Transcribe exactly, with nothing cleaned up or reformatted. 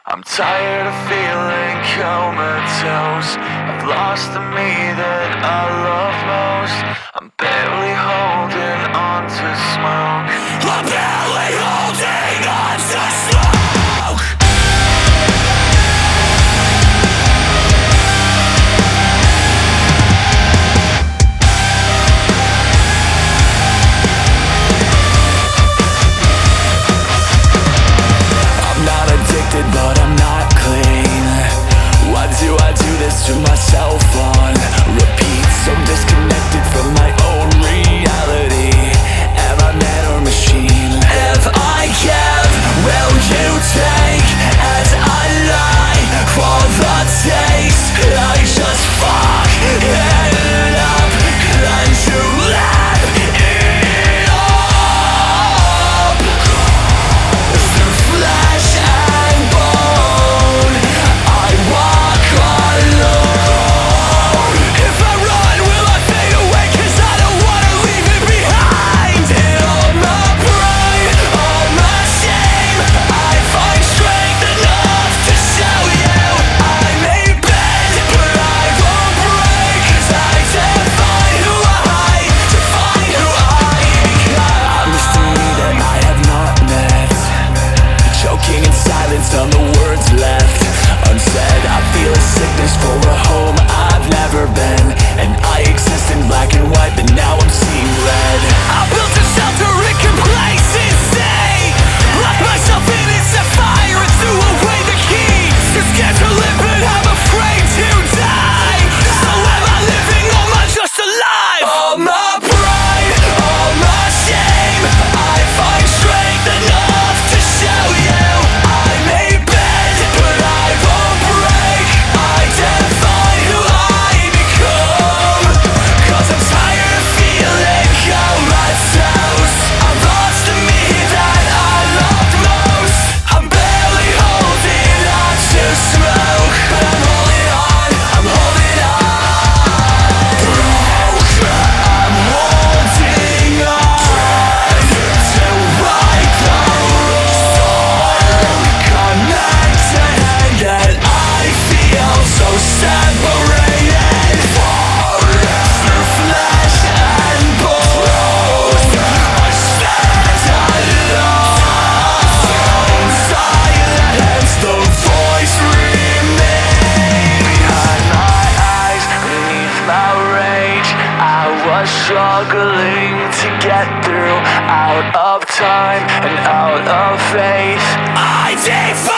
I'm tired of feeling comatose. I've lost the me that I love most. I'm barely holding on to smoke. I'm barely holding on to smoke. But I'm not clean. Why do I do this to myself on repeat? So disconnected from my own reality. Am I man or machine? If I give, will you take? As I lie for the taste, I just fuck it up. And you laugh it up. Through flesh and bone, I walk alone. If I run, will I fade away? Cause I don't wanna leave it behind. In all my pride, all my shame, I find strength enough to show you I may bend, but I won't break. Cause I define who I, define who I am. I'm just a me that I have not met, choking in silence on the words left unsaid. I feel a sickness for a home I've never been, and I exist in black and white, but now I'm seeing red. I built a shelter in complacency, locked myself in and set fire and threw away the key. Too scared to live but I'm afraid to die. So am I living or am I just alive? All my pride, all my shame, I find strength enough to show you I may bend, but I won't break. I define who I become. Cause I'm tired of feeling comatose. I've lost the me that I loved most. I'm barely holding on to smoke, but I'm holding on, I'm holding on. Broke, I'm holding on to right the wrong. Connected that I feel so separated. Through flesh and bone, I stand alone. In silence, the voice remains. Behind my eyes, beneath my rage, I was struggling to get through. Out of time and out of faith, I defy.